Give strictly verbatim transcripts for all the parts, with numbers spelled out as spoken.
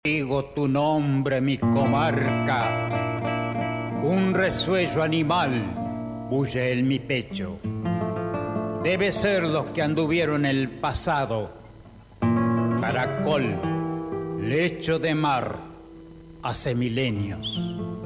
Digo tu nombre, mi comarca, un resuello animal bulle en mi pecho. Debe ser los que anduvieron el pasado, caracol, lecho de mar, hace milenios.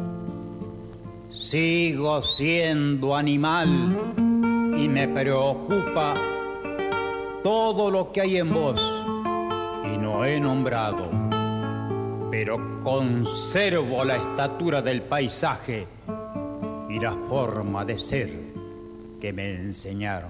Sigo siendo animal y me preocupa todo lo que hay en vos y no he nombrado. Pero conservo la estatura del paisaje y la forma de ser que me enseñaron.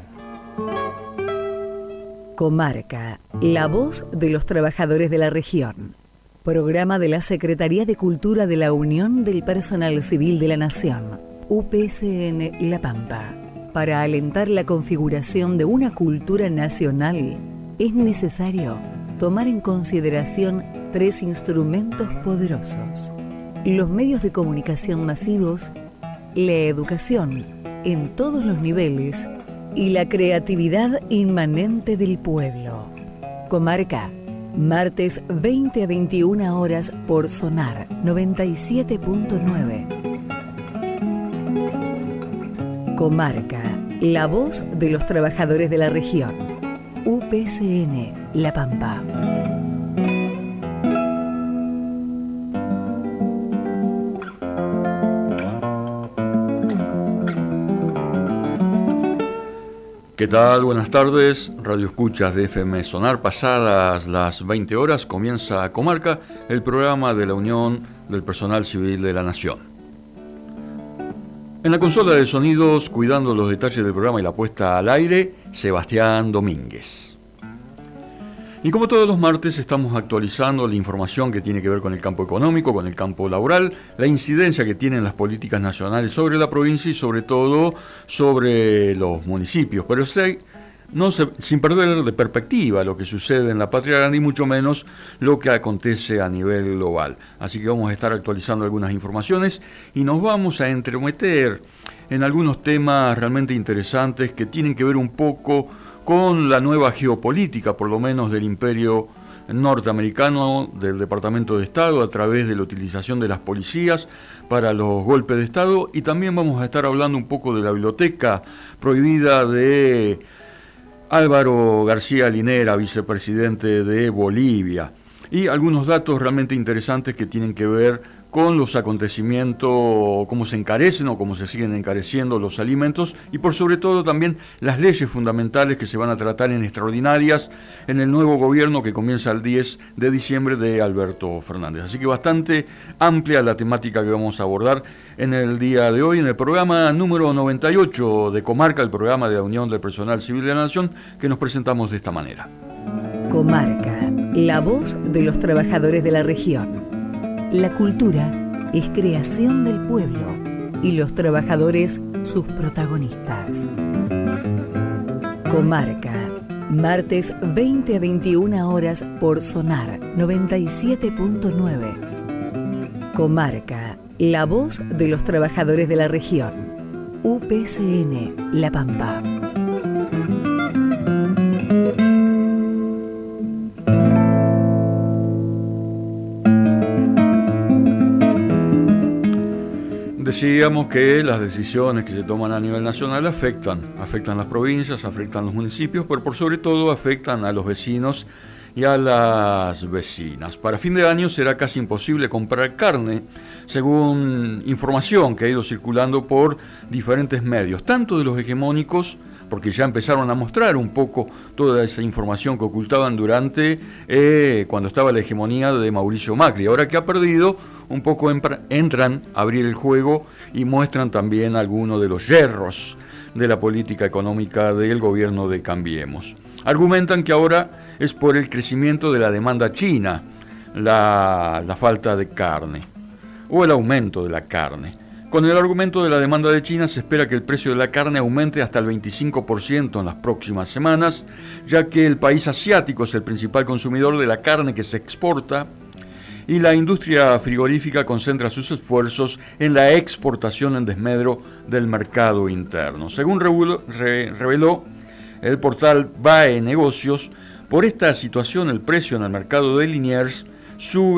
Comarca, la voz de los trabajadores de la región. Programa de la Secretaría de Cultura de la Unión del Personal Civil de la Nación, U P C N La Pampa. Para alentar la configuración de una cultura nacional, es necesario tomar en consideración tres instrumentos poderosos: los medios de comunicación masivos, la educación en todos los niveles y la creatividad inmanente del pueblo. Comarca, martes veinte a veintiuna horas por Sonar noventa y siete punto nueve. Comarca, la voz de los trabajadores de la región. U P C N La Pampa. ¿Qué tal? Buenas tardes, Radio Escuchas de F M Sonar. Pasadas las veinte horas comienza Comarca, el programa de la Unión del Personal Civil de la Nación. En la consola de sonidos, cuidando los detalles del programa y la puesta al aire, Sebastián Domínguez. Y como todos los martes, estamos actualizando la información que tiene que ver con el campo económico, con el campo laboral, la incidencia que tienen las políticas nacionales sobre la provincia y sobre todo sobre los municipios. Pero sí, no se, sin perder de perspectiva lo que sucede en la patria grande y mucho menos lo que acontece a nivel global. Así que vamos a estar actualizando algunas informaciones y nos vamos a entremeter en algunos temas realmente interesantes que tienen que ver un poco con la nueva geopolítica, por lo menos del imperio norteamericano, del Departamento de Estado, a través de la utilización de las policías para los golpes de Estado. Y también vamos a estar hablando un poco de la biblioteca prohibida de Álvaro García Linera, vicepresidente de Bolivia, y algunos datos realmente interesantes que tienen que ver con los acontecimientos, cómo se encarecen o cómo se siguen encareciendo los alimentos y por sobre todo también las leyes fundamentales que se van a tratar en extraordinarias en el nuevo gobierno que comienza el diez de diciembre de Alberto Fernández. Así que bastante amplia la temática que vamos a abordar en el día de hoy en el programa número noventa y ocho de Comarca, el programa de la Unión del Personal Civil de la Nación, que nos presentamos de esta manera. Comarca, la voz de los trabajadores de la región. La cultura es creación del pueblo y los trabajadores sus protagonistas. Comarca, martes veinte a veintiuna horas por Sonar noventa y siete punto nueve. Comarca, la voz de los trabajadores de la región. U P C N La Pampa. Decíamos que las decisiones que se toman a nivel nacional afectan, afectan las provincias, afectan los municipios, pero por sobre todo afectan a los vecinos y a las vecinas. Para fin de año será casi imposible comprar carne, según información que ha ido circulando por diferentes medios, tanto de los hegemónicos, porque ya empezaron a mostrar un poco toda esa información que ocultaban durante, eh, cuando estaba la hegemonía de Mauricio Macri. Ahora que ha perdido, un poco entran a abrir el juego y muestran también algunos de los yerros de la política económica del gobierno de Cambiemos. Argumentan que ahora es por el crecimiento de la demanda china, la, la falta de carne, o el aumento de la carne. Con el argumento de la demanda de China se espera que el precio de la carne aumente hasta el veinticinco por ciento en las próximas semanas, ya que el país asiático es el principal consumidor de la carne que se exporta y la industria frigorífica concentra sus esfuerzos en la exportación en desmedro del mercado interno. Según reveló el portal B A E Negocios, por esta situación el precio en el mercado de Liniers sube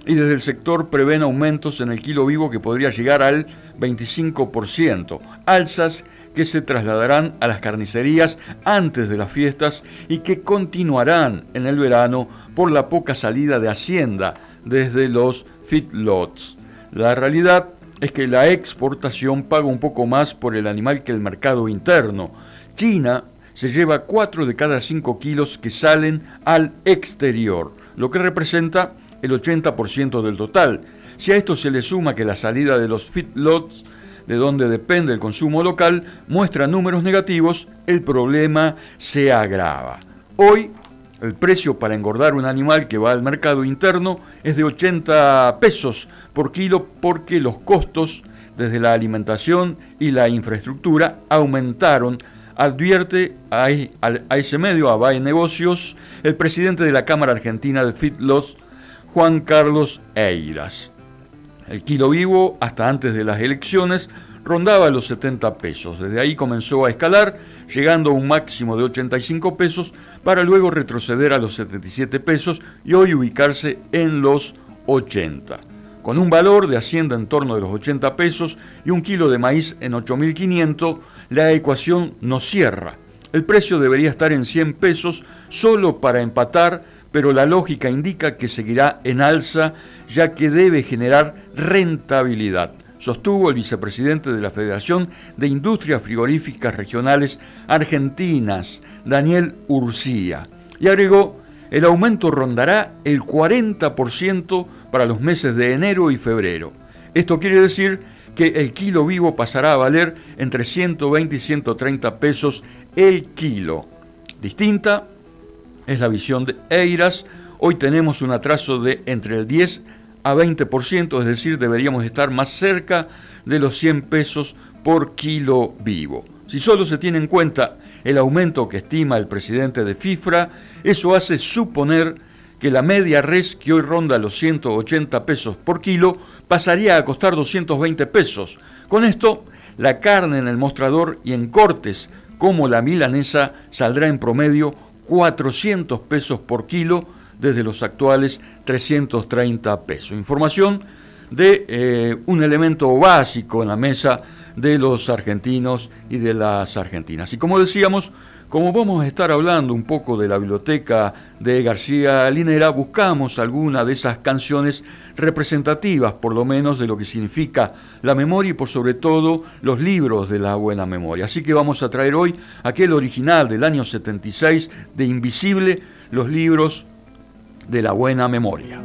y desde el sector prevén aumentos en el kilo vivo que podría llegar al veinticinco por ciento, alzas que se trasladarán a las carnicerías antes de las fiestas y que continuarán en el verano por la poca salida de hacienda desde los feedlots. La realidad es que la exportación paga un poco más por el animal que el mercado interno. China se lleva cuatro de cada cinco kilos que salen al exterior, lo que representa el ochenta por ciento del total. Si a esto se le suma que la salida de los feedlots, de donde depende el consumo local, muestra números negativos, el problema se agrava. Hoy, el precio para engordar un animal que va al mercado interno es de ochenta pesos por kilo porque los costos desde la alimentación y la infraestructura aumentaron, advierte a, a ese medio, a Bae Negocios, el presidente de la Cámara Argentina de Feedlots, Juan Carlos Eiras. El kilo vivo, hasta antes de las elecciones, rondaba los setenta pesos. Desde ahí comenzó a escalar, llegando a un máximo de ochenta y cinco pesos, para luego retroceder a los setenta y siete pesos y hoy ubicarse en los ochenta. Con un valor de hacienda en torno de los ochenta pesos y un kilo de maíz en ocho mil quinientos, la ecuación no cierra. El precio debería estar en cien pesos solo para empatar, pero la lógica indica que seguirá en alza, ya que debe generar rentabilidad, sostuvo el vicepresidente de la Federación de Industrias Frigoríficas Regionales Argentinas, Daniel Urcía, y agregó: el aumento rondará el cuarenta por ciento para los meses de enero y febrero. Esto quiere decir que el kilo vivo pasará a valer entre ciento veinte y ciento treinta pesos el kilo. Distinta es la visión de Eiras. Hoy tenemos un atraso de entre el diez a veinte por ciento, es decir, deberíamos estar más cerca de los cien pesos por kilo vivo. Si solo se tiene en cuenta el aumento que estima el presidente de FIFRA, eso hace suponer que la media res, que hoy ronda los ciento ochenta pesos por kilo, pasaría a costar doscientos veinte pesos. Con esto, la carne en el mostrador y en cortes, como la milanesa, saldrá en promedio cuatrocientos pesos por kilo desde los actuales trescientos treinta pesos. Información de eh, un elemento básico en la mesa de los argentinos y de las argentinas. Y como decíamos, como vamos a estar hablando un poco de la biblioteca de García Linera, buscamos alguna de esas canciones representativas, por lo menos, de lo que significa la memoria y por sobre todo los libros de la buena memoria. Así que vamos a traer hoy aquel original del año setenta y seis de Invisible, los libros de la buena memoria.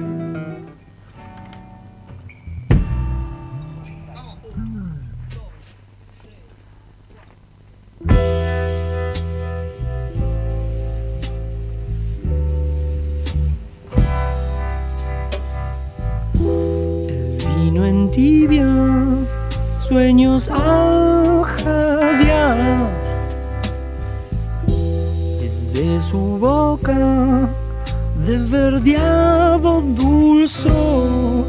En tibia, sueños al jadear, desde su boca de verdeado dulzor,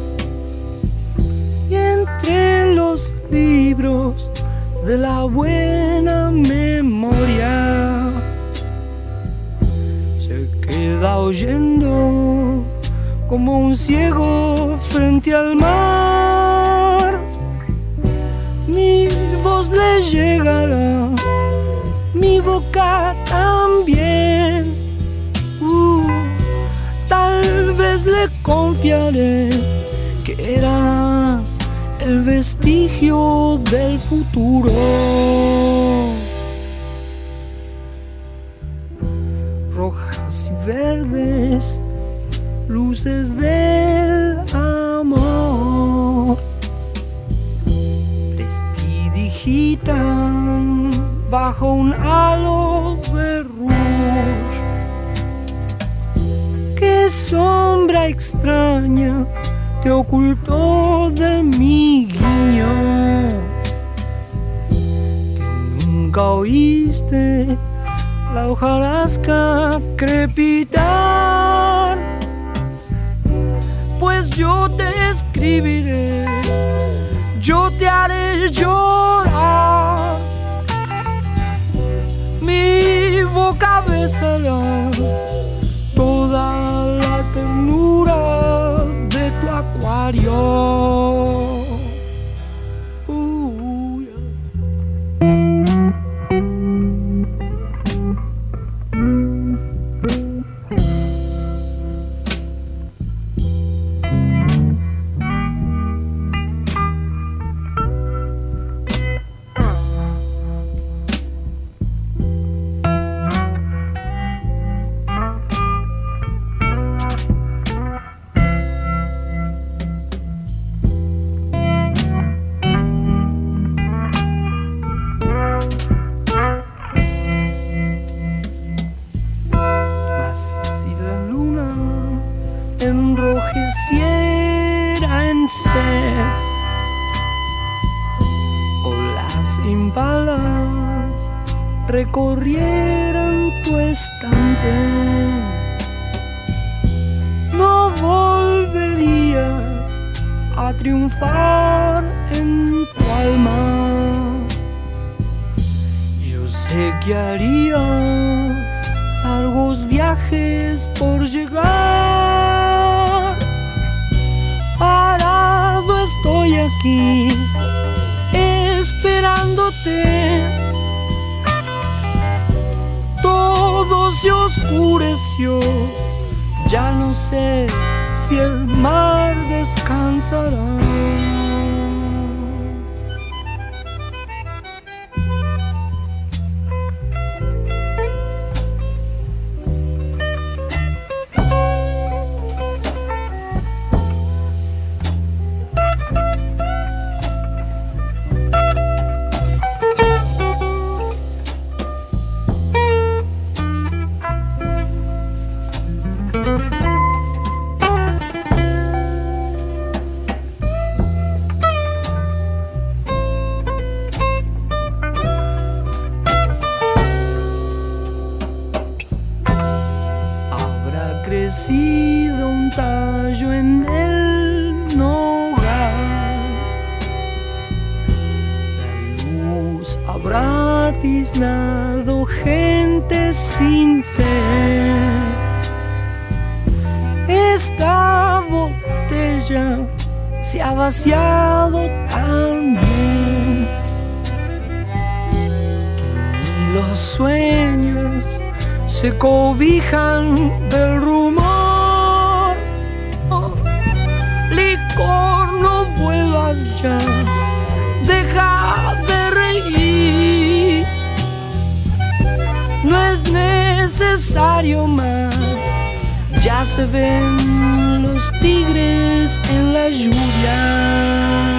y entre los libros de la buena memoria se queda oyendo como un ciego frente al mar. Mi voz le llegará, mi boca también. Uh, tal vez le confiaré que eras el vestigio del futuro. Rojas y verdes, luces del amor, prestidigitan bajo un halo de rouge. Qué sombra extraña te ocultó de mi guiño, que nunca oíste la hojarasca crepitar. Pues yo te escribiré, yo te haré llorar, mi boca besará toda la ternura sed. Olas impalas recorrieron tu estante. No volverías a triunfar en tu alma. Yo sé que harías largos viajes por llegar. Parado estoy aquí, esperándote. Todo se oscureció, ya no sé si el mar descansará. Crecido un tallo en el nogal, la luz habrá tiznado gente sin fe. Esta botella se ha vaciado también, que ni los sueños se cobijan del rumor. Oh, licor, no vuelvas ya, deja de reír. No es necesario más, ya se ven los tigres en la lluvia.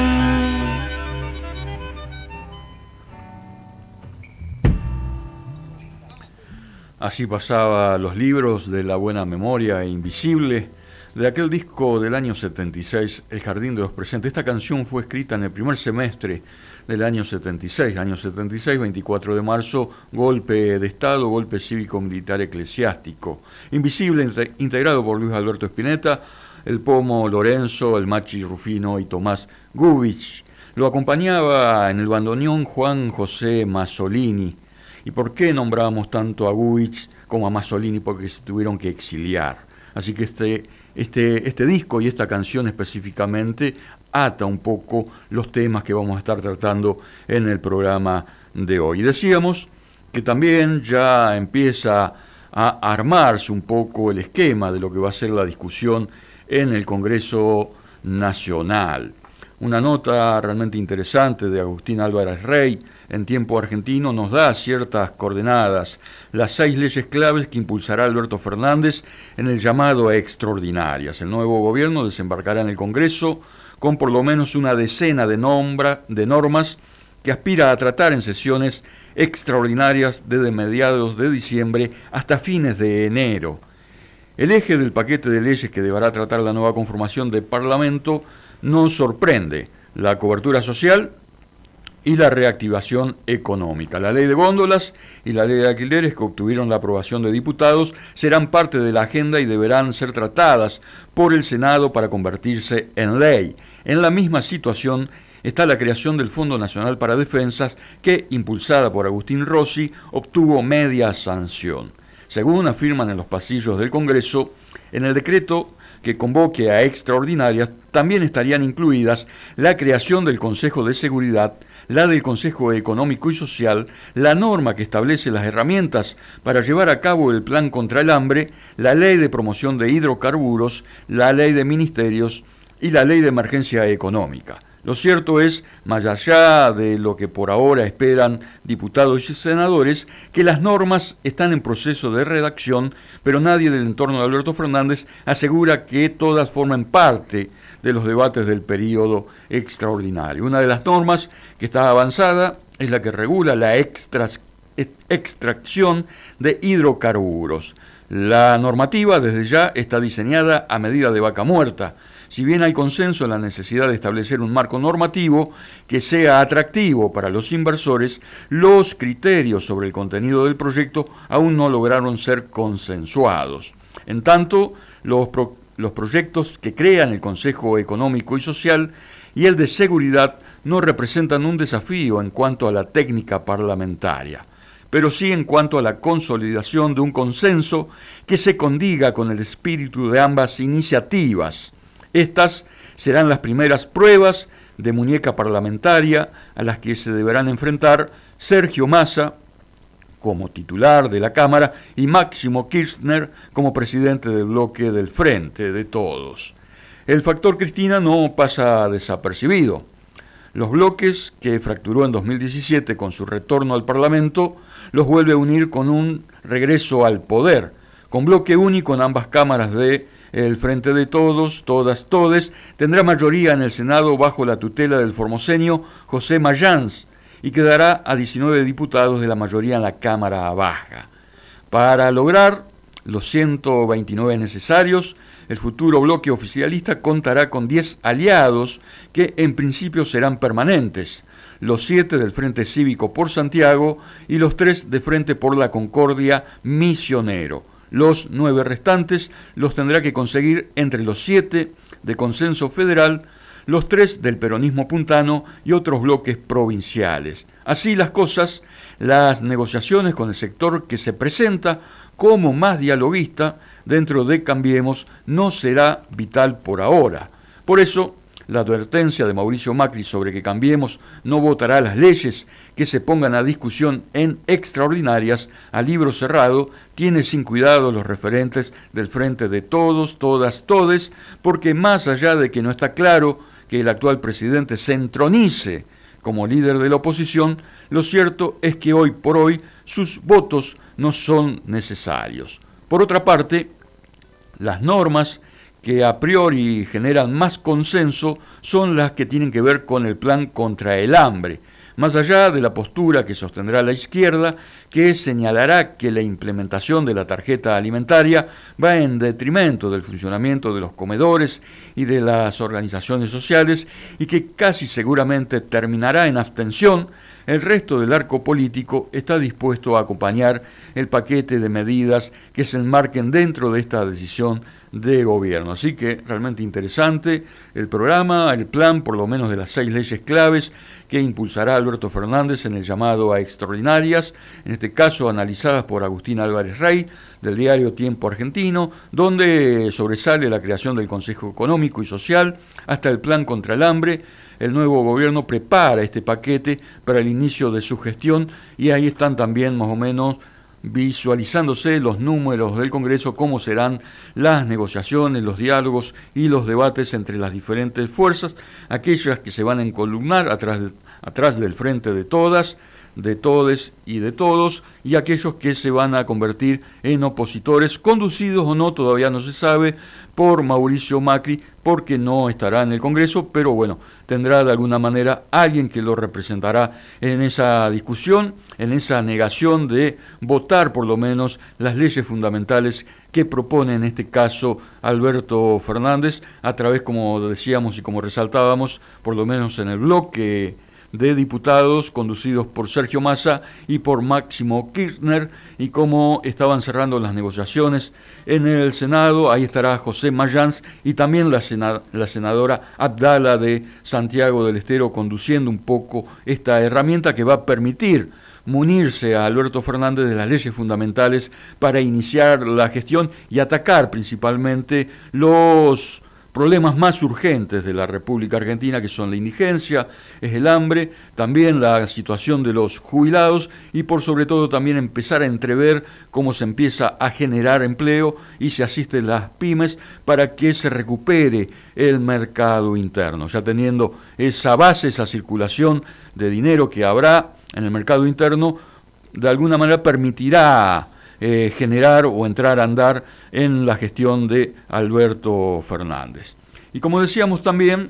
Así pasaba los libros de la buena memoria invisible de aquel disco del año setenta y seis, El Jardín de los Presentes. Esta canción fue escrita en el primer semestre del año setenta y seis, año setenta y seis, veinticuatro de marzo, golpe de Estado, golpe cívico-militar eclesiástico. Invisible, integrado por Luis Alberto Spinetta, el Pomo Lorenzo, el Machi Rufino y Tomás Gubich. Lo acompañaba en el bandoneón Juan José Masolini. ¿Y por qué nombrábamos tanto a Gubich como a Masolini? Porque se tuvieron que exiliar. Así que este, este, este disco y esta canción específicamente ata un poco los temas que vamos a estar tratando en el programa de hoy. Decíamos que también ya empieza a armarse un poco el esquema de lo que va a ser la discusión en el Congreso Nacional. Una nota realmente interesante de Agustín Álvarez Rey en Tiempo Argentino nos da ciertas coordenadas, las seis leyes claves que impulsará Alberto Fernández en el llamado a extraordinarias. El nuevo gobierno desembarcará en el Congreso con por lo menos una decena de, nombra, de normas que aspira a tratar en sesiones extraordinarias desde mediados de diciembre hasta fines de enero. El eje del paquete de leyes que deberá tratar la nueva conformación del Parlamento nos sorprende: la cobertura social y la reactivación económica. La ley de góndolas y la ley de alquileres, que obtuvieron la aprobación de diputados, serán parte de la agenda y deberán ser tratadas por el Senado para convertirse en ley. En la misma situación está la creación del Fondo Nacional para Defensas, que, impulsada por Agustín Rossi, obtuvo media sanción. Según afirman en los pasillos del Congreso, en el decreto que convoque a extraordinarias también estarían incluidas la creación del Consejo de Seguridad, la del Consejo Económico y Social, la norma que establece las herramientas para llevar a cabo el Plan contra el Hambre, la Ley de Promoción de Hidrocarburos, la Ley de Ministerios y la Ley de Emergencia Económica. Lo cierto es, más allá de lo que por ahora esperan diputados y senadores, que las normas están en proceso de redacción, pero nadie del entorno de Alberto Fernández asegura que todas formen parte de los debates del período extraordinario. Una de las normas que está avanzada es la que regula la extra, extracción de hidrocarburos. La normativa desde ya está diseñada a medida de vaca muerta. Si bien hay consenso en la necesidad de establecer un marco normativo que sea atractivo para los inversores, los criterios sobre el contenido del proyecto aún no lograron ser consensuados. En tanto, los, pro, los proyectos que crean el Consejo Económico y Social y el de Seguridad no representan un desafío en cuanto a la técnica parlamentaria, pero sí en cuanto a la consolidación de un consenso que se condiga con el espíritu de ambas iniciativas. Estas serán las primeras pruebas de muñeca parlamentaria a las que se deberán enfrentar Sergio Massa como titular de la Cámara y Máximo Kirchner como presidente del bloque del Frente de Todos. El factor Cristina no pasa desapercibido. Los bloques que fracturó en dos mil diecisiete con su retorno al Parlamento los vuelve a unir con un regreso al poder, con bloque único en ambas cámaras de el Frente de Todos, Todas, Todes, tendrá mayoría en el Senado bajo la tutela del formoseño José Mayans y quedará a diecinueve diputados de la mayoría en la Cámara Baja. Para lograr los ciento veintinueve necesarios, el futuro bloque oficialista contará con diez aliados que en principio serán permanentes, los siete del Frente Cívico por Santiago y los tres de Frente por la Concordia Misionero. Los nueve restantes los tendrá que conseguir entre los siete de Consenso Federal, los tres del peronismo puntano y otros bloques provinciales. Así las cosas, las negociaciones con el sector que se presenta como más dialoguista dentro de Cambiemos no será vital por ahora. Por eso, la advertencia de Mauricio Macri sobre que Cambiemos no votará las leyes que se pongan a discusión en extraordinarias a libro cerrado tiene sin cuidado los referentes del Frente de Todos, Todas, Todes, porque más allá de que no está claro que el actual presidente se entronice como líder de la oposición, lo cierto es que hoy por hoy sus votos no son necesarios. Por otra parte, las normas que a priori generan más consenso son las que tienen que ver con el plan contra el hambre, más allá de la postura que sostendrá la izquierda, que señalará que la implementación de la tarjeta alimentaria va en detrimento del funcionamiento de los comedores y de las organizaciones sociales y que casi seguramente terminará en abstención. El resto del arco político está dispuesto a acompañar el paquete de medidas que se enmarquen dentro de esta decisión de gobierno. Así que realmente interesante el programa, el plan por lo menos de las seis leyes claves que impulsará Alberto Fernández en el llamado a extraordinarias, en este caso analizadas por Agustín Álvarez Rey del diario Tiempo Argentino, donde sobresale la creación del Consejo Económico y Social hasta el plan contra el hambre. El nuevo gobierno prepara este paquete para el inicio de su gestión y ahí están también más o menos visualizándose los números del Congreso, cómo serán las negociaciones, los diálogos y los debates entre las diferentes fuerzas, aquellas que se van a encolumnar atrás, de, atrás del Frente de Todas, de Todes y de Todos, y aquellos que se van a convertir en opositores, conducidos o no, todavía no se sabe, por Mauricio Macri, porque no estará en el Congreso, pero bueno, tendrá de alguna manera alguien que lo representará en esa discusión, en esa negación de votar por lo menos las leyes fundamentales que propone en este caso Alberto Fernández, a través, como decíamos y como resaltábamos, por lo menos en el bloque de diputados conducidos por Sergio Massa y por Máximo Kirchner, y como estaban cerrando las negociaciones en el Senado, ahí estará José Mayans y también la, sena, la senadora Abdala de Santiago del Estero conduciendo un poco esta herramienta que va a permitir munirse a Alberto Fernández de las leyes fundamentales para iniciar la gestión y atacar principalmente los problemas más urgentes de la República Argentina, que son la indigencia, es el hambre, también la situación de los jubilados y por sobre todo también empezar a entrever cómo se empieza a generar empleo y se asiste a las pymes para que se recupere el mercado interno, ya teniendo esa base, esa circulación de dinero que habrá en el mercado interno, de alguna manera permitirá Eh, generar o entrar a andar en la gestión de Alberto Fernández. Y como decíamos también,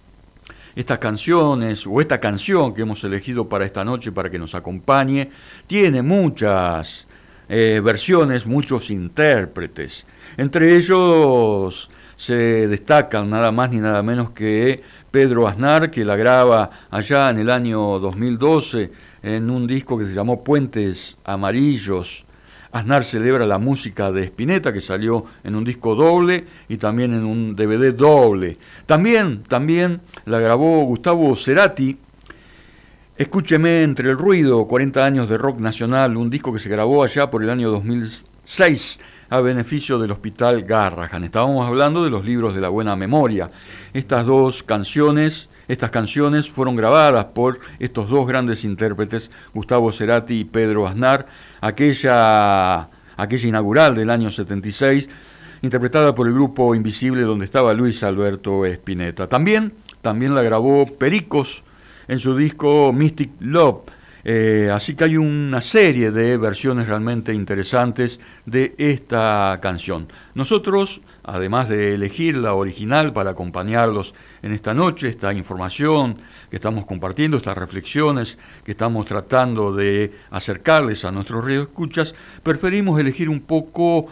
estas canciones o esta canción que hemos elegido para esta noche para que nos acompañe tiene muchas eh, versiones, muchos intérpretes. Entre ellos se destacan nada más ni nada menos que Pedro Aznar, que la graba allá en el año dos mil doce en un disco que se llamó Puentes Amarillos. Aznar celebra la música de Spinetta, que salió en un disco doble y también en un D V D doble. También, también la grabó Gustavo Cerati. Escúcheme entre el ruido, cuarenta años de rock nacional, un disco que se grabó allá por el año dos mil seis a beneficio del Hospital Garrahan. Estábamos hablando de los libros de la buena memoria. Estas dos canciones, estas canciones fueron grabadas por estos dos grandes intérpretes, Gustavo Cerati y Pedro Aznar, aquella, aquella inaugural del año setenta y seis, interpretada por el grupo Invisible, donde estaba Luis Alberto Spinetta. También, también la grabó Pericos en su disco Mystic Love. Eh, así que hay una serie de versiones realmente interesantes de esta canción. Nosotros, además de elegir la original para acompañarlos en esta noche, esta información que estamos compartiendo, estas reflexiones que estamos tratando de acercarles a nuestros radioescuchas, preferimos elegir un poco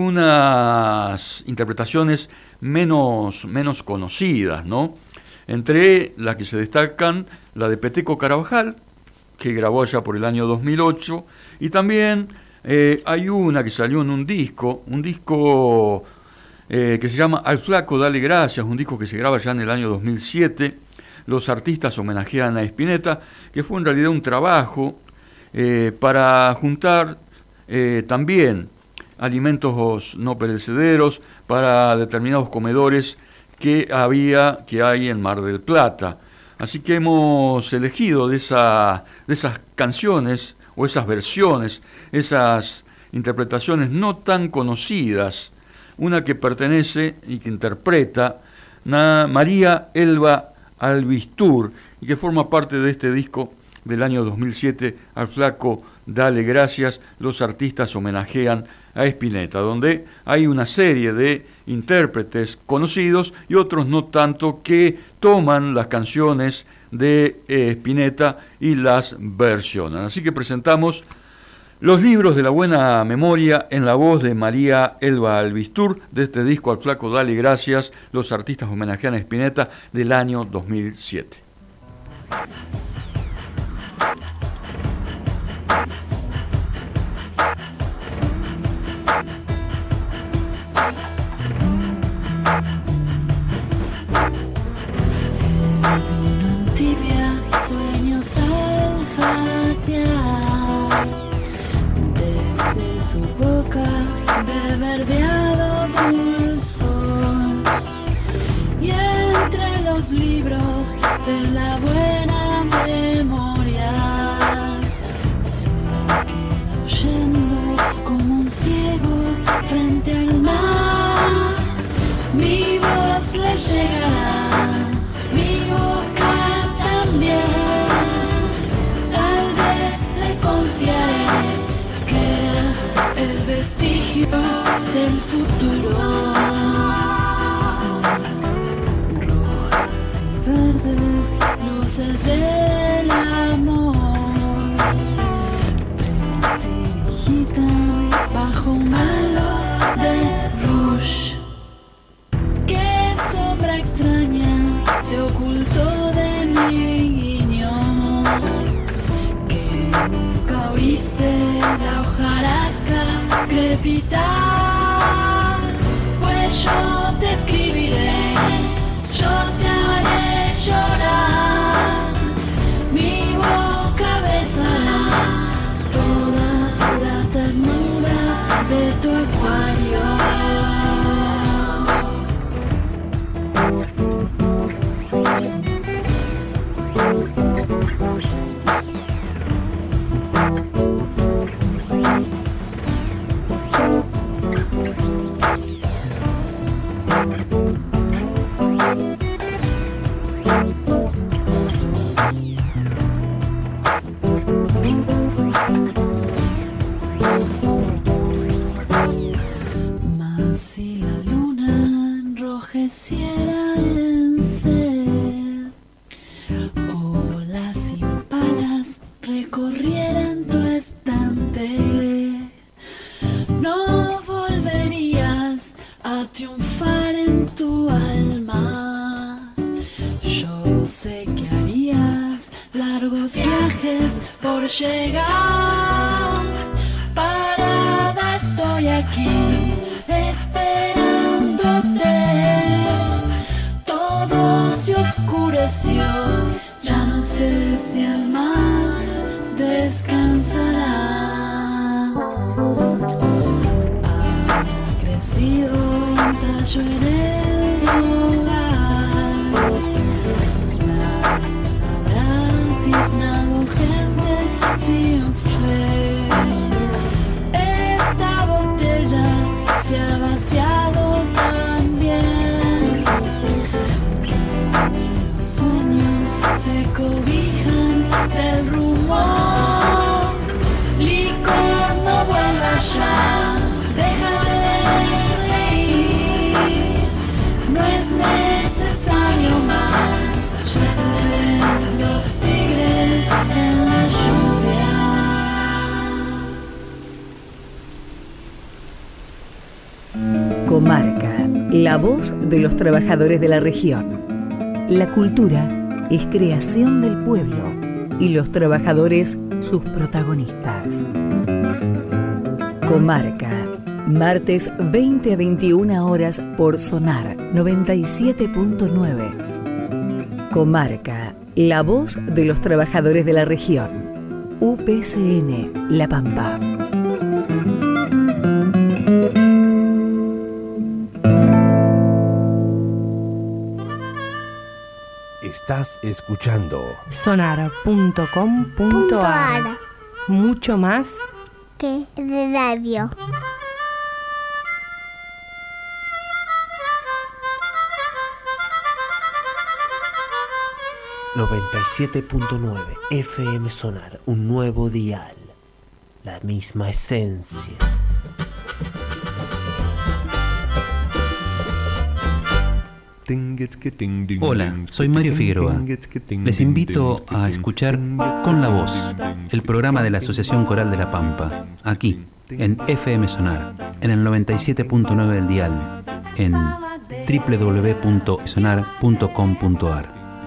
algunas interpretaciones menos, menos conocidas, ¿no? Entre las que se destacan la de Peteco Carabajal, que grabó allá por el año dos mil ocho, y también eh, hay una que salió en un disco, un disco eh, que se llama Al Flaco Dale Gracias, un disco que se graba ya en el año dos mil siete. Los artistas homenajean a Spinetta, que fue en realidad un trabajo eh, para juntar eh, también alimentos no perecederos para determinados comedores que había, que hay en Mar del Plata. Así que hemos elegido de, esa, de esas canciones o esas versiones, esas interpretaciones no tan conocidas, una que pertenece y que interpreta na, María Elba Albistur y que forma parte de este disco del año dos mil siete, Al Flaco Dale Gracias, los artistas homenajean a Spinetta, donde hay una serie de intérpretes conocidos y otros no tanto que toman las canciones de eh, Spinetta y las versionan. Así que presentamos los libros de la buena memoria en la voz de María Elba Albistur de este disco Al Flaco Dale Gracias, los artistas homenajean a Spinetta del año dos mil siete. Tibia, sueños al jadear, desde su boca de verdeado dulzor, y entre los libros de la buena memoria se queda oyendo como un ciego frente al mar. Mi voz le llegará, mi boca también, tal vez le confiaré que es el vestigio del futuro. Rojas y verdes, luces del amor, prestidigitan bajo un halo de rouge. Qué sombra extraña te ocultó de mi guiño, que nunca oíste la hojarasca crepitar. Pues yo te escribiré, yo te haré llorar, mi boca besará toda la ternura de tu acuario. Mas si la luna enrojeciera en sed, o las impalas recorrieran tu estante, largos viajes por llegar. Parada estoy aquí, esperándote. Todo se oscureció, ya no sé si el mar descansará. Ha crecido un tallo en el lugar. La luz habrá tiznado gente sin fe. Esta botella se ha vaciado también. Que los sueños se cobijan del rumor. Licor, no vuelvas ya, déjame reír. No es necesario más, ya se ven los tigres en la lluvia. Comarca, la voz de los trabajadores de la región. La cultura es creación del pueblo y los trabajadores sus protagonistas. Comarca, martes veinte a veintiuna horas por Sonar noventa y siete punto nueve. Comarca, la voz de los trabajadores de la región. U P C N La Pampa. Estás escuchando sonar punto com punto a r. Mucho más que de radio. noventa y siete punto nueve F M Sonar, un nuevo dial, la misma esencia. Hola, soy Mario Figueroa. Les invito a escuchar Con la Voz, el programa de la Asociación Coral de La Pampa, aquí, en F M Sonar, en el noventa y siete punto nueve del dial, en doble u doble u doble u punto sonar punto com punto a r.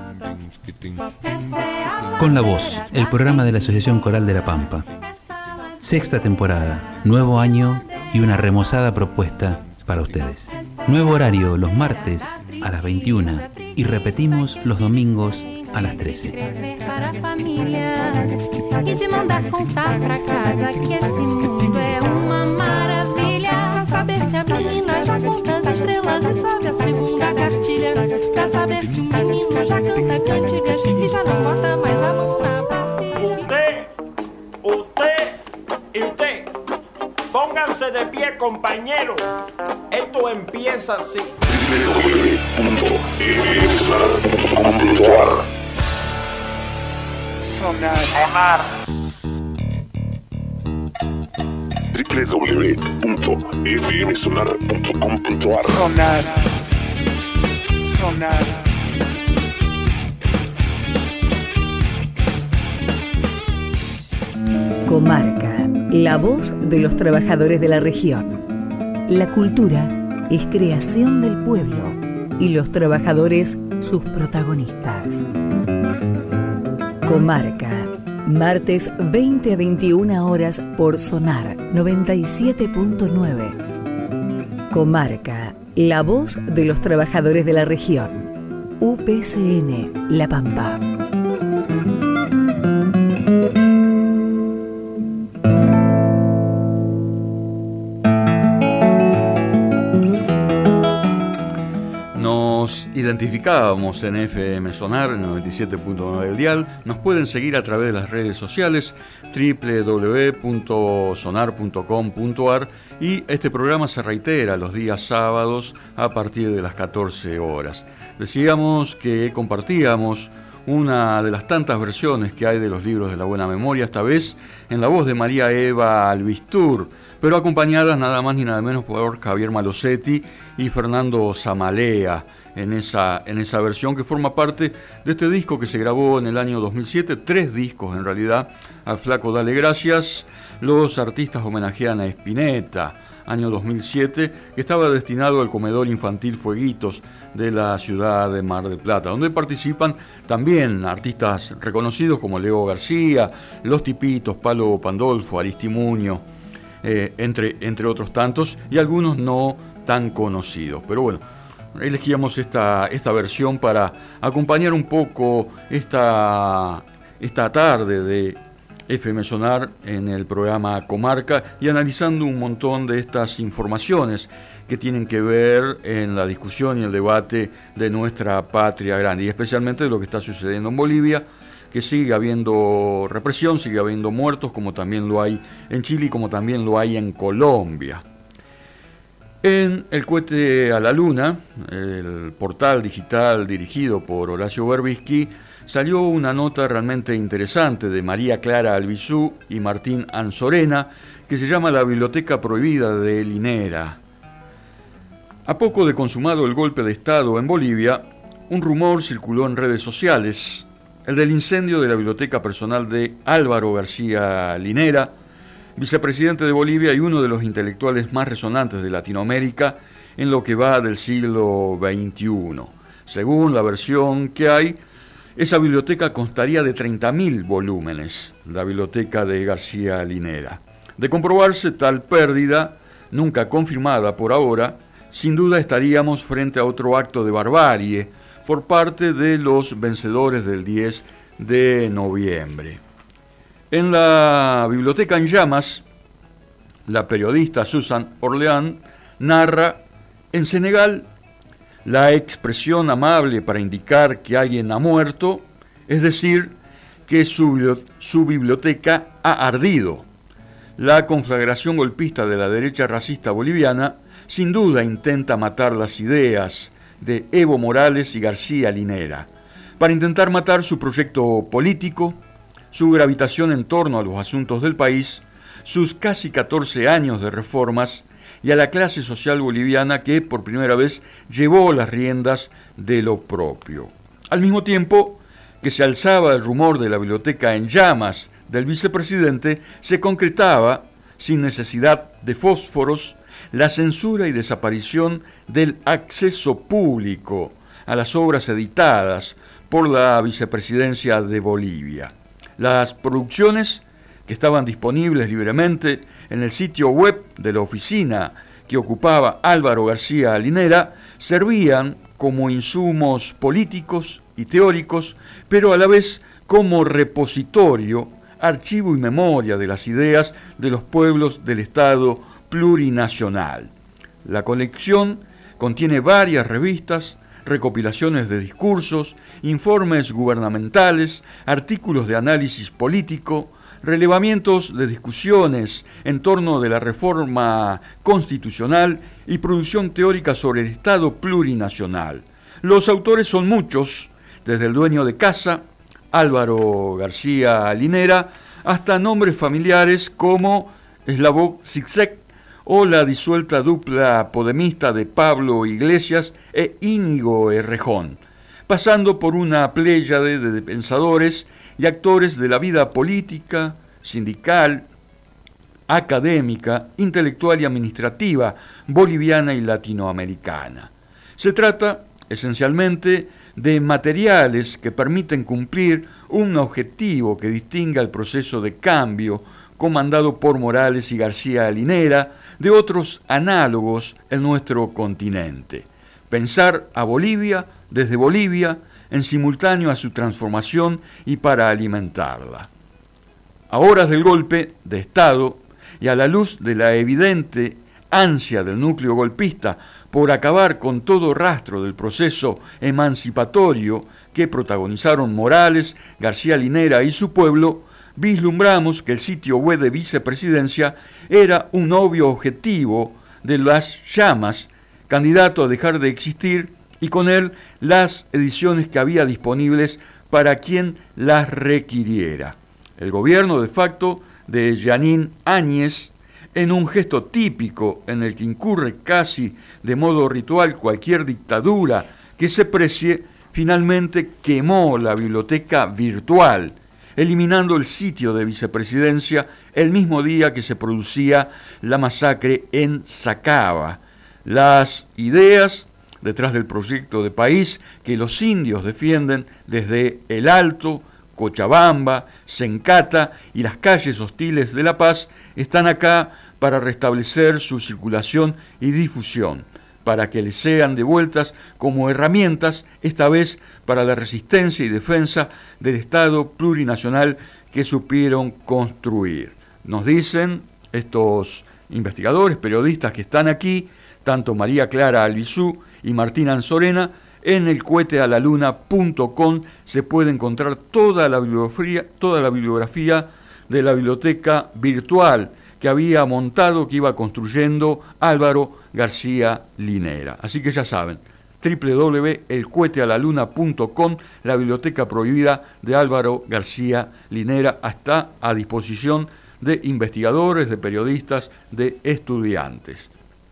Con la Voz, el programa de la Asociación Coral de La Pampa. Sexta temporada, nuevo año y una remozada propuesta para ustedes. Nuevo horario los martes a las veintiuna y repetimos los domingos a las trece. Para a família e de mandar contar pra casa que esse mundo é uma maravilha. Pra saber se a menina já conta as estrelas e sabe a segunda cartilha. Pra saber se o menino já canta cantigas e já não bota mais a mão na partilha. Usted, usted y usted, pónganse de pie, compañeros. Esto empieza así. Sonar. Sonar. doble u doble u doble u punto f m sonar punto com punto a r. Sonar. Sonar. Comarca, la voz de los trabajadores de la región. La cultura es creación del pueblo y los trabajadores sus protagonistas. Comarca, martes veinte a veintiuna horas por Sonar noventa y siete punto nueve. Comarca, la voz de los trabajadores de la región. U P C N La Pampa. Nos identificábamos en F M Sonar, en noventa y siete punto nueve del dial. Nos pueden seguir a través de las redes sociales doble u doble u doble u punto sonar punto com punto a r y este programa se reitera los días sábados a partir de las catorce horas. Decíamos que compartíamos una de las tantas versiones que hay de los libros de la buena memoria, esta vez en la voz de María Eva Albistur, pero acompañadas nada más ni nada menos por Javier Malosetti y Fernando Zamalea en esa, en esa versión que forma parte de este disco que se grabó en el año dos mil siete, tres discos en realidad, al flaco Dale Gracias. Los artistas homenajean a Spinetta, año dos mil siete, que estaba destinado al comedor infantil Fueguitos de la ciudad de Mar del Plata, donde participan también artistas reconocidos como Leo García, Los Tipitos, Palo Pandolfo, Aristimuño, eh, entre, entre otros tantos, y algunos no tan conocidos. Pero bueno, elegíamos esta, esta versión para acompañar un poco esta, esta tarde de F M Sonar en el programa Comarca y analizando un montón de estas informaciones que tienen que ver en la discusión y el debate de nuestra patria grande, y especialmente de lo que está sucediendo en Bolivia, que sigue habiendo represión, sigue habiendo muertos, como también lo hay en Chile y como también lo hay en Colombia. En El cohete a la luna, el portal digital dirigido por Horacio Berbisky, salió una nota realmente interesante de María Clara Albizú y Martín Anzorena, que se llama La Biblioteca Prohibida de Linera. A poco de consumado el golpe de Estado en Bolivia, un rumor circuló en redes sociales, el del incendio de la biblioteca personal de Álvaro García Linera, vicepresidente de Bolivia y uno de los intelectuales más resonantes de Latinoamérica en lo que va del siglo veintiuno. Según la versión que hay, esa biblioteca constaría de treinta mil volúmenes, la biblioteca de García Linera. De comprobarse tal pérdida, nunca confirmada por ahora, sin duda estaríamos frente a otro acto de barbarie por parte de los vencedores del diez de noviembre. En la biblioteca en llamas, la periodista Susan Orleán narra: en Senegal, la expresión amable para indicar que alguien ha muerto, es decir, que su, su biblioteca ha ardido. La conflagración golpista de la derecha racista boliviana sin duda intenta matar las ideas de Evo Morales y García Linera, para intentar matar su proyecto político, su gravitación en torno a los asuntos del país, sus casi catorce años de reformas y a la clase social boliviana que por primera vez llevó las riendas de lo propio. Al mismo tiempo que se alzaba el rumor de la biblioteca en llamas del vicepresidente, se concretaba, sin necesidad de fósforos, la censura y desaparición del acceso público a las obras editadas por la vicepresidencia de Bolivia. Las producciones que estaban disponibles libremente en el sitio web de la oficina que ocupaba Álvaro García Linera servían como insumos políticos y teóricos, pero a la vez como repositorio, archivo y memoria de las ideas de los pueblos del Estado plurinacional. La colección contiene varias revistas, recopilaciones de discursos, informes gubernamentales, artículos de análisis político, relevamientos de discusiones en torno de la reforma constitucional y producción teórica sobre el Estado plurinacional. Los autores son muchos, desde el dueño de casa, Álvaro García Linera, hasta nombres familiares como Slavoj Žižek o la disuelta dupla podemista de Pablo Iglesias e Íñigo Errejón, pasando por una pléyade de pensadores y actores de la vida política, sindical, académica, intelectual y administrativa boliviana y latinoamericana. Se trata, esencialmente, de materiales que permiten cumplir un objetivo que distinga el proceso de cambio comandado por Morales y García Linera de otros análogos en nuestro continente. Pensar a Bolivia desde Bolivia en simultáneo a su transformación y para alimentarla. A horas del golpe de Estado y a la luz de la evidente ansia del núcleo golpista por acabar con todo rastro del proceso emancipatorio que protagonizaron Morales, García Linera y su pueblo, vislumbramos que el sitio web de vicepresidencia era un obvio objetivo de las llamas, candidato a dejar de existir, y con él las ediciones que había disponibles para quien las requiriera. El gobierno de facto de Jeanine Áñez, en un gesto típico en el que incurre casi de modo ritual cualquier dictadura que se precie, finalmente quemó la biblioteca virtual, eliminando el sitio de vicepresidencia el mismo día que se producía la masacre en Sacaba. Las ideas detrás del proyecto de país que los indios defienden desde El Alto, Cochabamba, Sencata y las calles hostiles de La Paz están acá para restablecer su circulación y difusión, para que les sean devueltas como herramientas, esta vez para la resistencia y defensa del Estado plurinacional que supieron construir. Nos dicen estos investigadores, periodistas que están aquí, tanto María Clara Albizú y Martín Anzorena, en el cohete a la luna punto com se puede encontrar toda la bibliografía, toda la bibliografía de la biblioteca virtual que había montado, que iba construyendo Álvaro García Linera. Así que ya saben, doble u doble u doble u punto el cohete a la luna punto com, la biblioteca prohibida de Álvaro García Linera, está a disposición de investigadores, de periodistas, de estudiantes.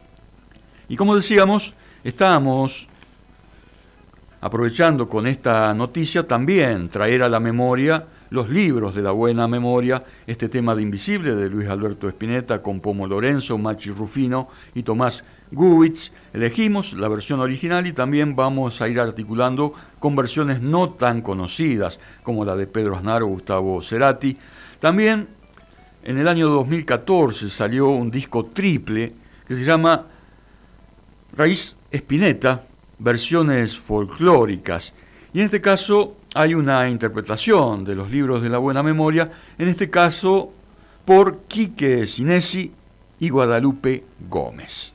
Y como decíamos, estábamos aprovechando con esta noticia también traer a la memoria los libros de la buena memoria, este tema de Invisible de Luis Alberto Spinetta con Pomo Lorenzo, Machi Rufino y Tomás Gubitz. Elegimos la versión original y también vamos a ir articulando con versiones no tan conocidas como la de Pedro Aznar o Gustavo Cerati. También en el año dos mil catorce salió un disco triple que se llama Raíz Spinetta, versiones folclóricas. Y en este caso hay una interpretación de los libros de la buena memoria, en este caso por Quique Sinesi y Guadalupe Gómez.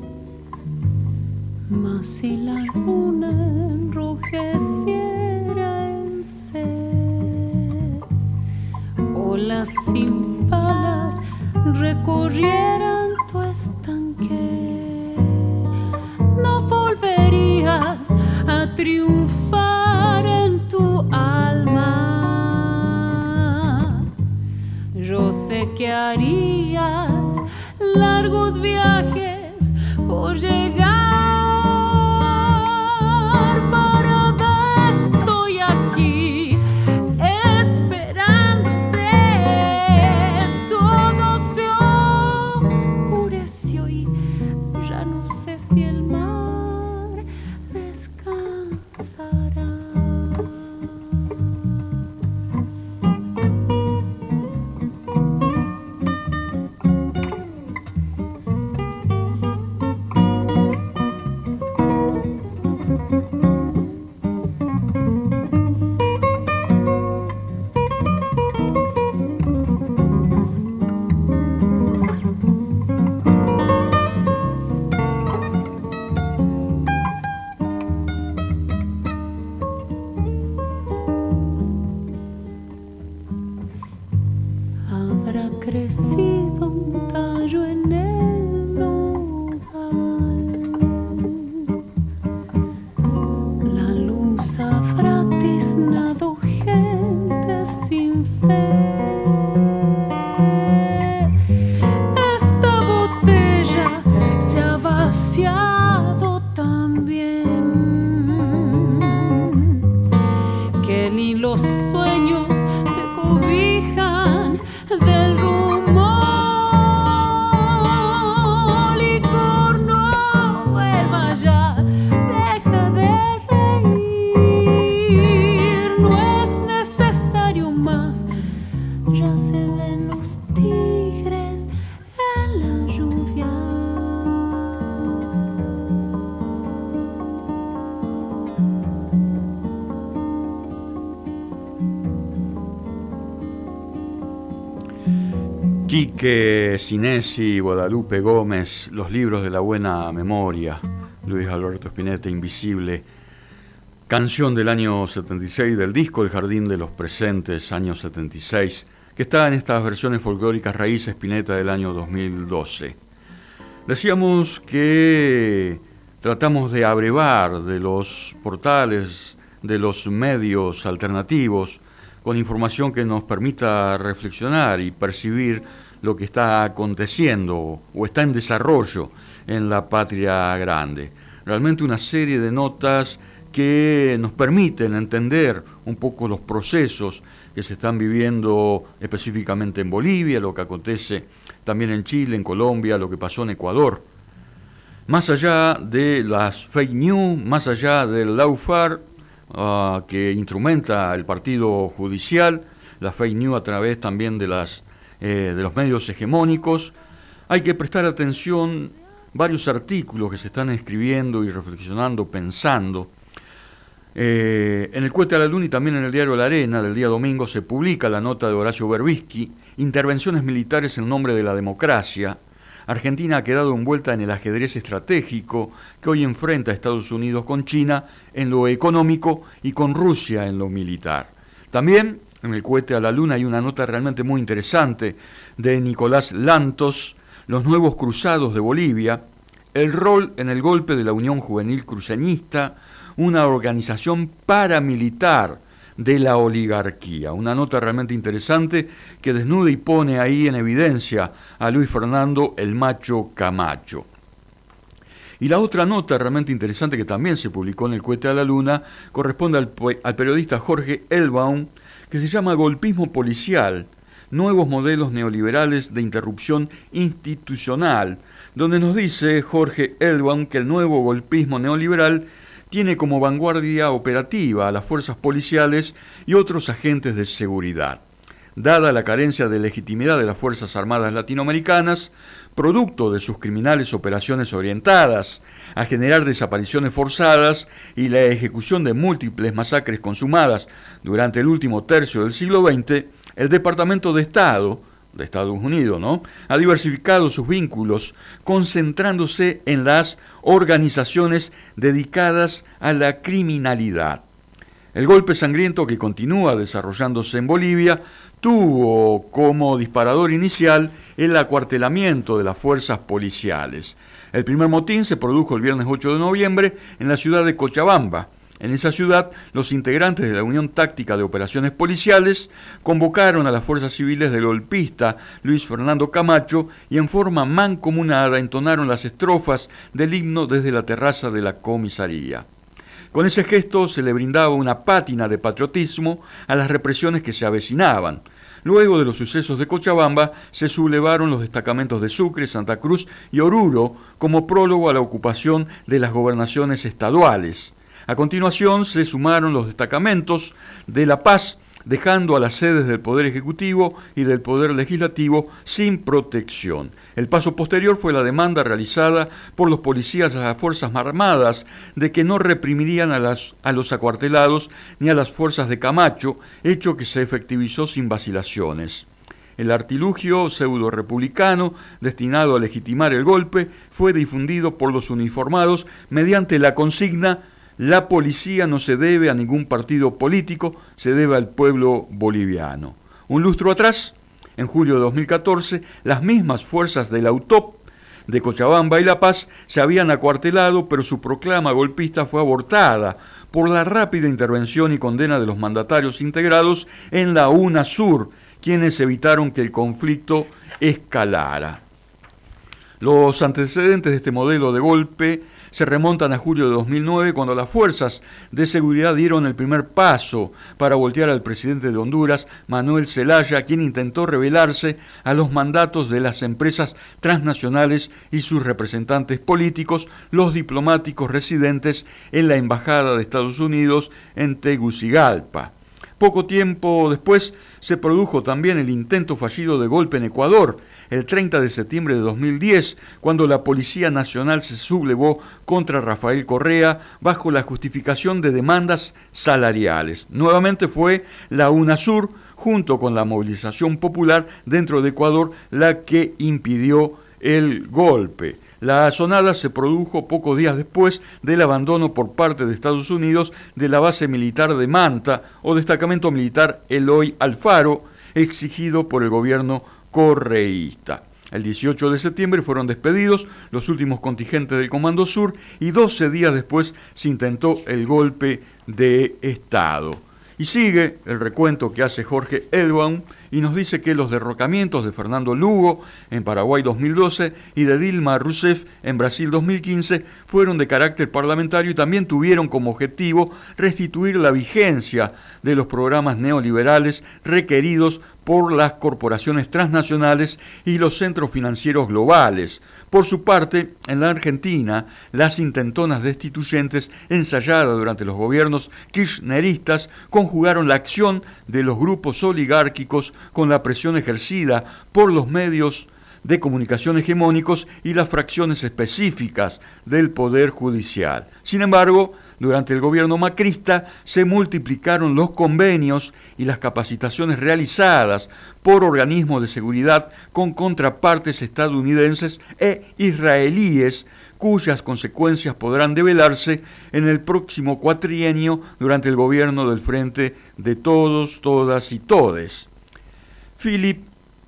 Si la luna enrojeciera olas sin palas recorrieran tu estanque, no volverías a triunfar en tu alma. Yo sé que harías largos viajes por llegar. Parada estoy aquí esperándote. Todo se oscureció y ya no sé si el mar descansará. Habrá crecido un tallo en el nogal, la luz habrá tiznado gente sin fe. Esta botella se ha vaciado también, que ni los sueños te cobijan del rumor. Licor, no vuelva ya, deja de reír, no es necesario más, ya se ven los tigres en la lluvia. Quique Sinesi, Guadalupe Gómez, Los libros de la buena memoria, Luis Alberto Spinetta, Invisible, canción del año setenta y seis del disco El Jardín de los Presentes, año setenta y seis, que está en estas versiones folclóricas Raíces Spinetta del año dos mil doce. Decíamos que tratamos de abrevar de los portales, de los medios alternativos, con información que nos permita reflexionar y percibir lo que está aconteciendo o está en desarrollo en la patria grande. Realmente una serie de notas que nos permiten entender un poco los procesos que se están viviendo específicamente en Bolivia, lo que acontece también en Chile, en Colombia, lo que pasó en Ecuador. Más allá de las fake news, más allá del lawfare uh, que instrumenta el partido judicial, la fake news a través también de, las, eh, de los medios hegemónicos, hay que prestar atención varios artículos que se están escribiendo y reflexionando, pensando. Eh, en el Cohete a la Luna y también en el diario La Arena del día domingo se publica la nota de Horacio Berbisky, Intervenciones militares en nombre de la democracia. Argentina ha quedado envuelta en el ajedrez estratégico que hoy enfrenta a Estados Unidos con China en lo económico y con Rusia en lo militar. También en el Cohete a la Luna hay una nota realmente muy interesante de Nicolás Lantos, Los nuevos cruzados de Bolivia, el rol en el golpe de la Unión Juvenil Cruceñista, una organización paramilitar de la oligarquía. Una nota realmente interesante que desnuda y pone ahí en evidencia a Luis Fernando el Macho Camacho. Y la otra nota realmente interesante que también se publicó en el Cohete a la Luna corresponde al, al periodista Jorge Elbaum, que se llama Golpismo Policial, nuevos modelos neoliberales de interrupción institucional, donde nos dice Jorge Elbaum que el nuevo golpismo neoliberal tiene como vanguardia operativa a las fuerzas policiales y otros agentes de seguridad. Dada la carencia de legitimidad de las Fuerzas Armadas latinoamericanas, producto de sus criminales operaciones orientadas a generar desapariciones forzadas y la ejecución de múltiples masacres consumadas durante el último tercio del siglo veinte, el Departamento de Estado de Estados Unidos, ¿no?, ha diversificado sus vínculos, concentrándose en las organizaciones dedicadas a la criminalidad. El golpe sangriento que continúa desarrollándose en Bolivia tuvo como disparador inicial el acuartelamiento de las fuerzas policiales. El primer motín se produjo el viernes ocho de noviembre en la ciudad de Cochabamba. En esa ciudad, los integrantes de la Unión Táctica de Operaciones Policiales convocaron a las fuerzas civiles del golpista Luis Fernando Camacho y en forma mancomunada entonaron las estrofas del himno desde la terraza de la comisaría. Con ese gesto se le brindaba una pátina de patriotismo a las represiones que se avecinaban. Luego de los sucesos de Cochabamba, se sublevaron los destacamentos de Sucre, Santa Cruz y Oruro como prólogo a la ocupación de las gobernaciones estaduales. A continuación se sumaron los destacamentos de La Paz, dejando a las sedes del Poder Ejecutivo y del Poder Legislativo sin protección. El paso posterior fue la demanda realizada por los policías a las Fuerzas Armadas de que no reprimirían a, las, a los acuartelados ni a las fuerzas de Camacho, hecho que se efectivizó sin vacilaciones. El artilugio pseudo-republicano, destinado a legitimar el golpe, fue difundido por los uniformados mediante la consigna: la policía no se debe a ningún partido político, se debe al pueblo boliviano. Un lustro atrás, en julio de dos mil catorce, las mismas fuerzas de la U T O P de Cochabamba y La Paz se habían acuartelado, pero su proclama golpista fue abortada por la rápida intervención y condena de los mandatarios integrados en la UNASUR, quienes evitaron que el conflicto escalara. Los antecedentes de este modelo de golpe se remontan a julio de dos mil nueve, cuando las fuerzas de seguridad dieron el primer paso para voltear al presidente de Honduras, Manuel Zelaya, quien intentó rebelarse a los mandatos de las empresas transnacionales y sus representantes políticos, los diplomáticos residentes en la Embajada de Estados Unidos en Tegucigalpa. Poco tiempo después se produjo también el intento fallido de golpe en Ecuador, el treinta de septiembre de dos mil diez, cuando la Policía Nacional se sublevó contra Rafael Correa bajo la justificación de demandas salariales. Nuevamente fue la UNASUR, junto con la movilización popular dentro de Ecuador, la que impidió el golpe. La asonada se produjo pocos días después del abandono por parte de Estados Unidos de la base militar de Manta o destacamento militar Eloy Alfaro, exigido por el gobierno correísta. El dieciocho de septiembre fueron despedidos los últimos contingentes del Comando Sur y doce días después se intentó el golpe de Estado. Y sigue el recuento que hace Jorge Elbaum y nos dice que los derrocamientos de Fernando Lugo en Paraguay dos mil doce y de Dilma Rousseff en Brasil dos mil quince fueron de carácter parlamentario y también tuvieron como objetivo restituir la vigencia de los programas neoliberales requeridos por las corporaciones transnacionales y los centros financieros globales. Por su parte, en la Argentina, las intentonas destituyentes ensayadas durante los gobiernos kirchneristas conjugaron la acción de los grupos oligárquicos con la presión ejercida por los medios de comunicación hegemónicos y las fracciones específicas del Poder Judicial. Sin embargo, durante el gobierno macrista se multiplicaron los convenios y las capacitaciones realizadas por organismos de seguridad con contrapartes estadounidenses e israelíes, cuyas consecuencias podrán develarse en el próximo cuatrienio durante el gobierno del Frente de Todos, Todas y Todes. Philip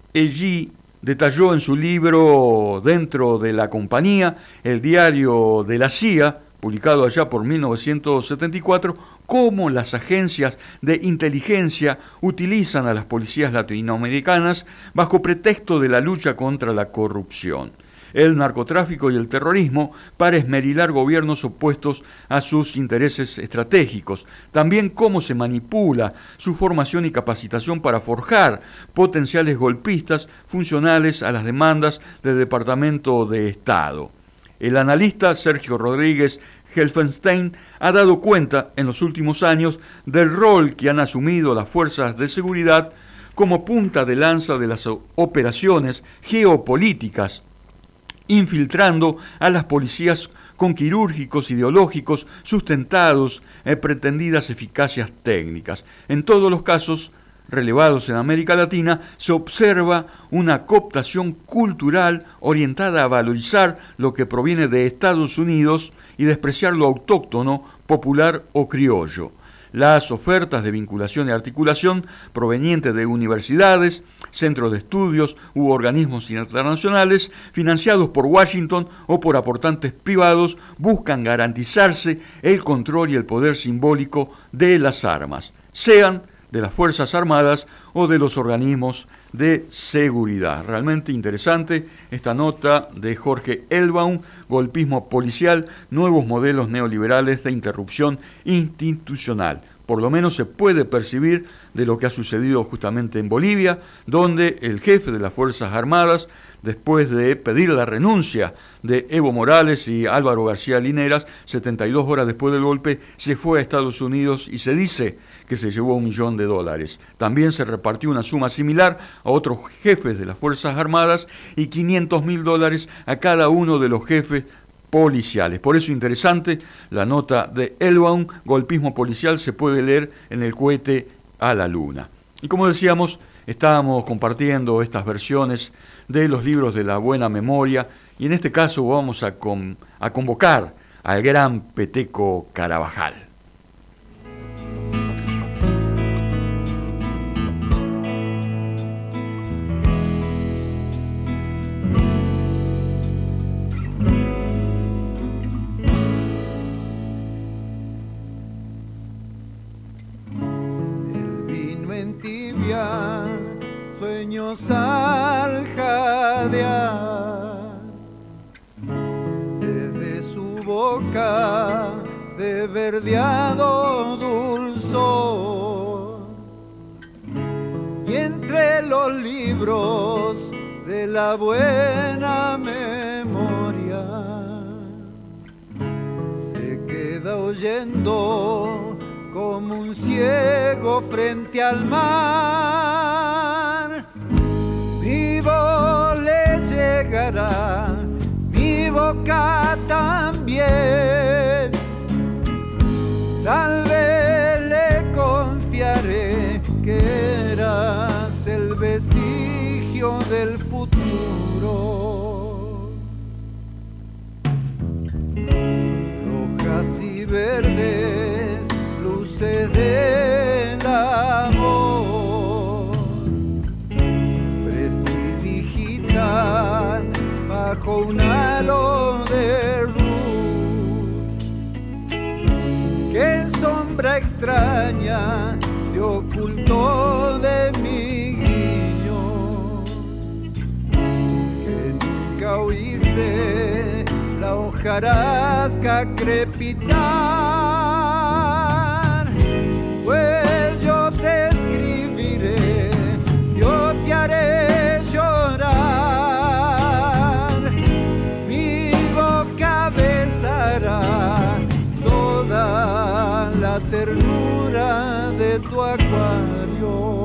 Eggy detalló en su libro Dentro de la Compañía, el diario de la C I A, publicado allá por mil novecientos setenta y cuatro, cómo las agencias de inteligencia utilizan a las policías latinoamericanas bajo pretexto de la lucha contra la corrupción, el narcotráfico y el terrorismo para esmerilar gobiernos opuestos a sus intereses estratégicos. También cómo se manipula su formación y capacitación para forjar potenciales golpistas funcionales a las demandas del Departamento de Estado. El analista Sergio Rodríguez Helfenstein ha dado cuenta en los últimos años del rol que han asumido las fuerzas de seguridad como punta de lanza de las operaciones geopolíticas, infiltrando a las policías con quirúrgicos ideológicos sustentados en pretendidas eficacias técnicas. En todos los casos relevados en América Latina, se observa una cooptación cultural orientada a valorizar lo que proviene de Estados Unidos y despreciar lo autóctono, popular o criollo. las ofertas de vinculación y articulación provenientes de universidades, centros de estudios u organismos internacionales financiados por Washington o por aportantes privados buscan garantizarse el control y el poder simbólico de las armas, sean de las Fuerzas Armadas o de los organismos de seguridad. Realmente interesante esta nota de Jorge Elbaum, Golpismo policial, nuevos modelos neoliberales de interrupción institucional. Por lo menos se puede percibir de lo que ha sucedido justamente en Bolivia, donde el jefe de las Fuerzas Armadas, después de pedir la renuncia de Evo Morales y Álvaro García Lineras, setenta y dos horas después del golpe, se fue a Estados Unidos y se dice que se llevó un millón de dólares. También se repartió una suma similar a otros jefes de las Fuerzas Armadas y quinientos mil dólares a cada uno de los jefes policiales. Por eso interesante la nota de Elbaum, Golpismo policial, se puede leer en El cohete a la luna. Y como decíamos, estábamos compartiendo estas versiones de los libros de la buena memoria y en este caso vamos a, con, a convocar al gran Peteco Carabajal. Sueños al jadear, desde su boca de verdeado dulzor, y entre los libros de la buena memoria se queda oyendo como un ciego frente al mar. Vivo le llegará, mi boca también. Tal vez le confiaré que eras el vestigio del futuro. Rojas y verdes, luces del amor, prestidigitan bajo un halo de luz que en sombra extraña te ocultó de mi guiño, que nunca oíste la hojarasca crepitar. Pues yo te escribiré, yo te haré llorar, mi boca besará toda la ternura de tu acuario.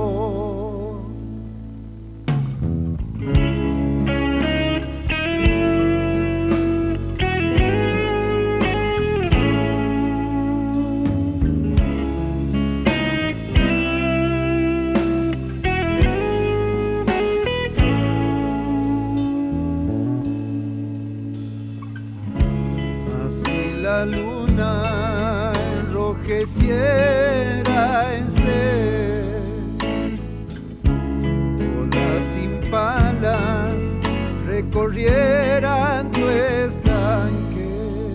La luna enrojeciera en sed, olas sin palas recorrieran tu estanque,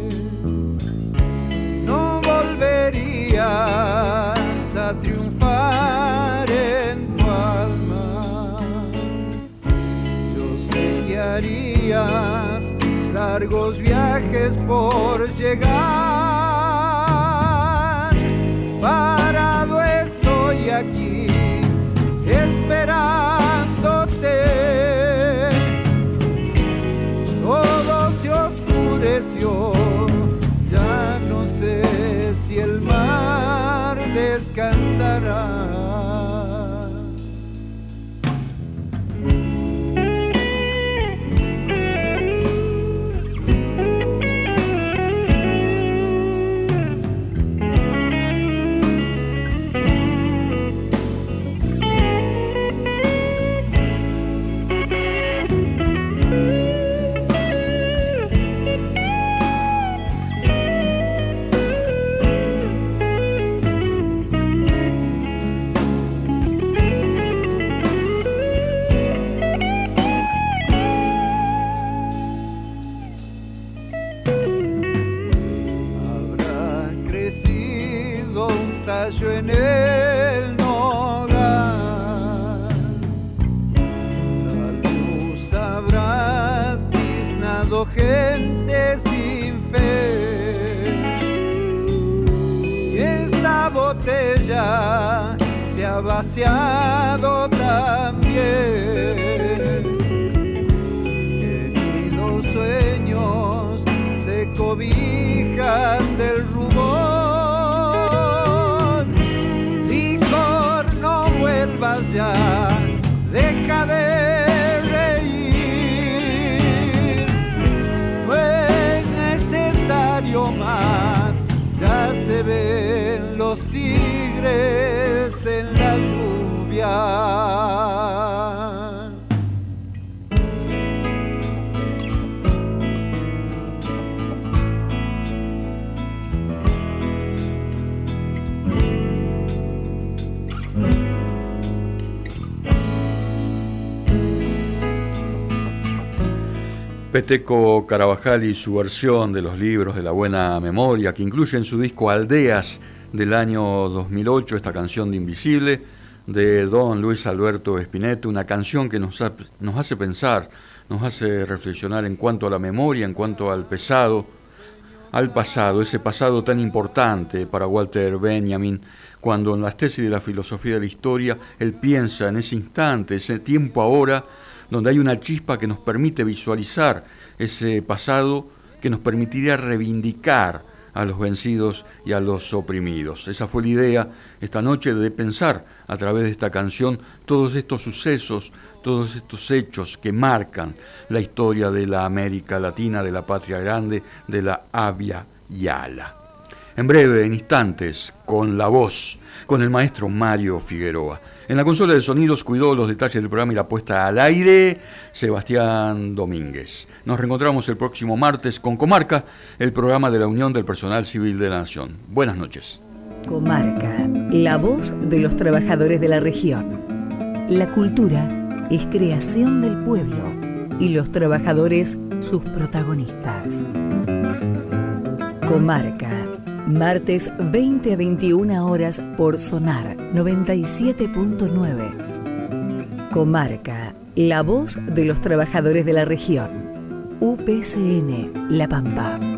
no volverías a triunfar en tu alma. Yo sé que harías largos viajes por llegar. Parado estoy aquí esperándote. Todo se oscureció, ya no sé si el mar descansará. puso un tallo en el nogal. La luz habrá tiznado gente sin fe, y esta botella se ha vaciado también. Queridos sueños se cobijan del rubor. Licor, no vuelvas ya, deja de reír. No es necesario más, ya se ven los tigres en la lluvia. Peteco Carabajal y su versión de los libros de la buena memoria, que incluye en su disco Aldeas del año dos mil ocho esta canción de Invisible de don Luis Alberto Spinetta, una canción que nos, ha, nos hace pensar, nos hace reflexionar en cuanto a la memoria, en cuanto al pesado, al pasado, ese pasado tan importante para Walter Benjamin, cuando en las tesis de la filosofía de la historia él piensa en ese instante, ese tiempo ahora, donde hay una chispa que nos permite visualizar ese pasado que nos permitiría reivindicar a los vencidos y a los oprimidos. Esa fue la idea esta noche de pensar a través de esta canción todos estos sucesos, todos estos hechos que marcan la historia de la América Latina, de la patria grande, de la Abya Yala. En breve, en instantes, con la voz, con el maestro Mario Figueroa. En la consola de sonidos cuidó los detalles del programa y la puesta al aire, Sebastián Domínguez. Nos reencontramos el próximo martes con Comarca, el programa de la Unión del Personal Civil de la Nación. Buenas noches. Comarca, la voz de los trabajadores de la región. La cultura es creación del pueblo y los trabajadores sus protagonistas. Comarca. Martes veinte a veintiuna horas por Sonar noventa y siete punto nueve. Comarca, la voz de los trabajadores de la región. U P C N La Pampa.